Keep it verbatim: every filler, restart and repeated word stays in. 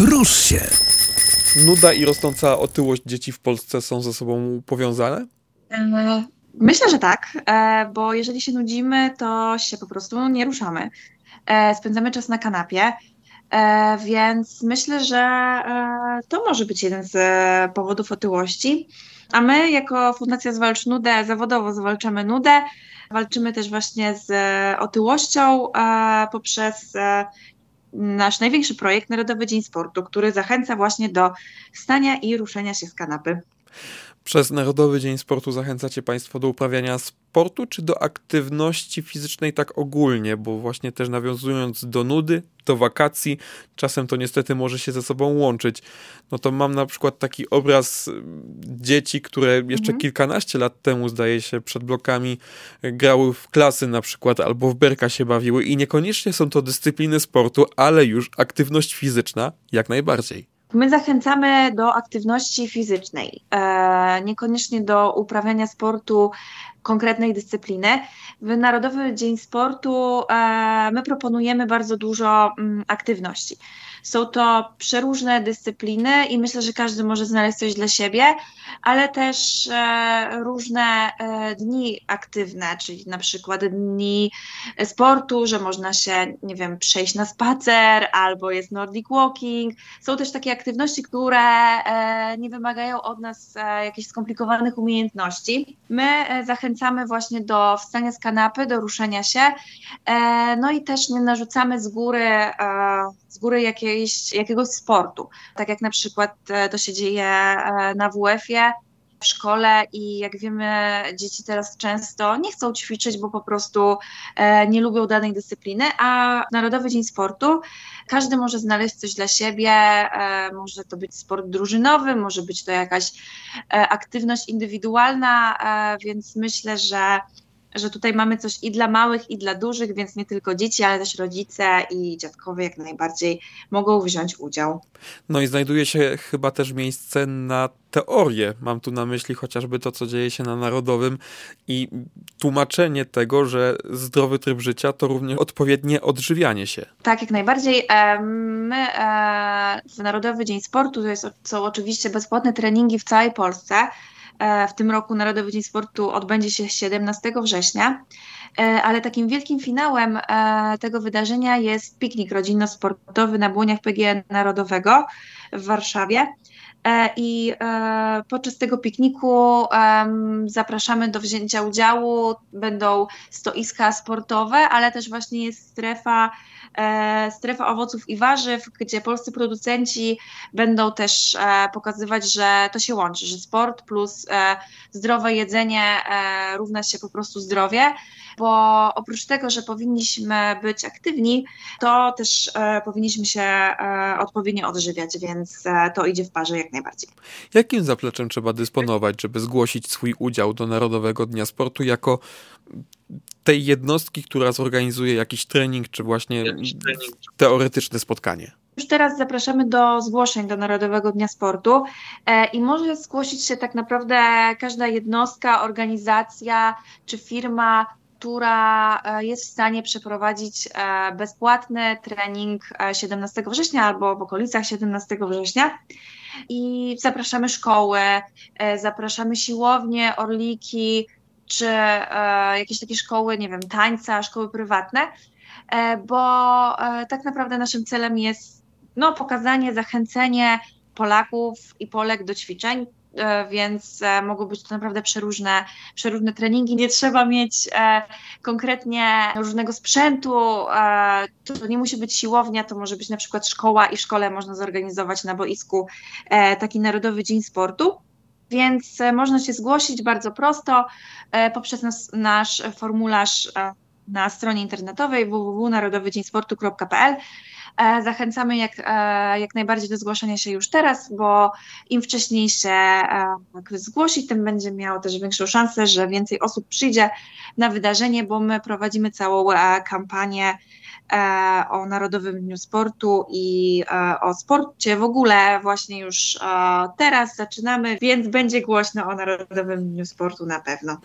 Rusz się! Nuda i rosnąca otyłość dzieci w Polsce są ze sobą powiązane? Myślę, że tak, bo jeżeli się nudzimy, to się po prostu nie ruszamy. Spędzamy czas na kanapie, więc myślę, że to może być jeden z powodów otyłości. A my jako Fundacja Zwalcz Nudę zawodowo zwalczamy nudę. Walczymy też właśnie z otyłością poprzez nasz największy projekt Narodowy Dzień Sportu, który zachęca właśnie do wstania i ruszenia się z kanapy. Przez Narodowy Dzień Sportu zachęcacie Państwo do uprawiania sportu, czy do aktywności fizycznej tak ogólnie? Bo właśnie też nawiązując do nudy, do wakacji, czasem to niestety może się ze sobą łączyć. No to mam na przykład taki obraz dzieci, które jeszcze mhm. kilkanaście lat temu, zdaje się, przed blokami grały w klasy na przykład, albo w berka się bawiły i niekoniecznie są to dyscypliny sportu, ale już aktywność fizyczna jak najbardziej. My zachęcamy do aktywności fizycznej, e, niekoniecznie do uprawiania sportu konkretnej dyscypliny. W Narodowy Dzień Sportu e, my proponujemy bardzo dużo m, aktywności. Są to przeróżne dyscypliny i myślę, że każdy może znaleźć coś dla siebie, ale też e, różne e, dni aktywne, czyli na przykład dni sportu, że można się, nie wiem, przejść na spacer, albo jest Nordic Walking. Są też takie aktywności, które e, nie wymagają od nas e, jakichś skomplikowanych umiejętności. My e, zachęcamy właśnie do wstania z kanapy, do ruszenia się, e, no i też nie narzucamy z góry, e, z góry jakiejś, jakiegoś sportu. Tak jak na przykład e, to się dzieje e, na W F-ie, w szkole i jak wiemy, dzieci teraz często nie chcą ćwiczyć, bo po prostu e, nie lubią danej dyscypliny, a Narodowy Dzień Sportu każdy może znaleźć coś dla siebie, e, może to być sport drużynowy, może być to jakaś e, aktywność indywidualna, e, więc myślę, że że tutaj mamy coś i dla małych, i dla dużych, więc nie tylko dzieci, ale też rodzice i dziadkowie jak najbardziej mogą wziąć udział. No i znajduje się chyba też miejsce na teorię. Mam tu na myśli chociażby to, co dzieje się na Narodowym i tłumaczenie tego, że zdrowy tryb życia to również odpowiednie odżywianie się. Tak, jak najbardziej. My w Narodowy Dzień Sportu to jest, są oczywiście bezpłatne treningi w całej Polsce. W tym roku Narodowy Dzień Sportu odbędzie się siedemnastego września, ale takim wielkim finałem tego wydarzenia jest piknik rodzinno-sportowy na błoniach P G E Narodowego w Warszawie. I podczas tego pikniku zapraszamy do wzięcia udziału, będą stoiska sportowe, ale też właśnie jest strefa, strefa owoców i warzyw, gdzie polscy producenci będą też pokazywać, że to się łączy, że sport plus zdrowe jedzenie równa się po prostu zdrowie, bo oprócz tego, że powinniśmy być aktywni, to też powinniśmy się odpowiednio odżywiać, więc to idzie w parze jak najbardziej. Jakim zapleczem trzeba dysponować, żeby zgłosić swój udział do Narodowego Dnia Sportu jako tej jednostki, która zorganizuje jakiś trening, czy właśnie jakiś trening. teoretyczne spotkanie? Już teraz zapraszamy do zgłoszeń do Narodowego Dnia Sportu e, i może zgłosić się tak naprawdę każda jednostka, organizacja czy firma, która jest w stanie przeprowadzić bezpłatny trening siedemnastego września albo w okolicach siedemnastego września. I zapraszamy szkoły, zapraszamy siłownie, orliki, czy jakieś takie szkoły, nie wiem, tańca, szkoły prywatne, bo tak naprawdę naszym celem jest no, pokazanie, zachęcenie Polaków i Polek do ćwiczeń, więc mogą być to naprawdę przeróżne, przeróżne treningi. Nie trzeba mieć e, konkretnie różnego sprzętu, e, to nie musi być siłownia, to może być na przykład szkoła i w szkole można zorganizować na boisku e, taki Narodowy Dzień Sportu. Więc e, można się zgłosić bardzo prosto e, poprzez nas, nasz formularz e, na stronie internetowej w w w kropka narodowy dzień sportu kropka p l. Zachęcamy jak, jak najbardziej do zgłoszenia się już teraz, bo im wcześniej się zgłosi, tym będzie miało też większą szansę, że więcej osób przyjdzie na wydarzenie, bo my prowadzimy całą kampanię o Narodowym Dniu Sportu i o sporcie w ogóle właśnie już teraz zaczynamy, więc będzie głośno o Narodowym Dniu Sportu na pewno.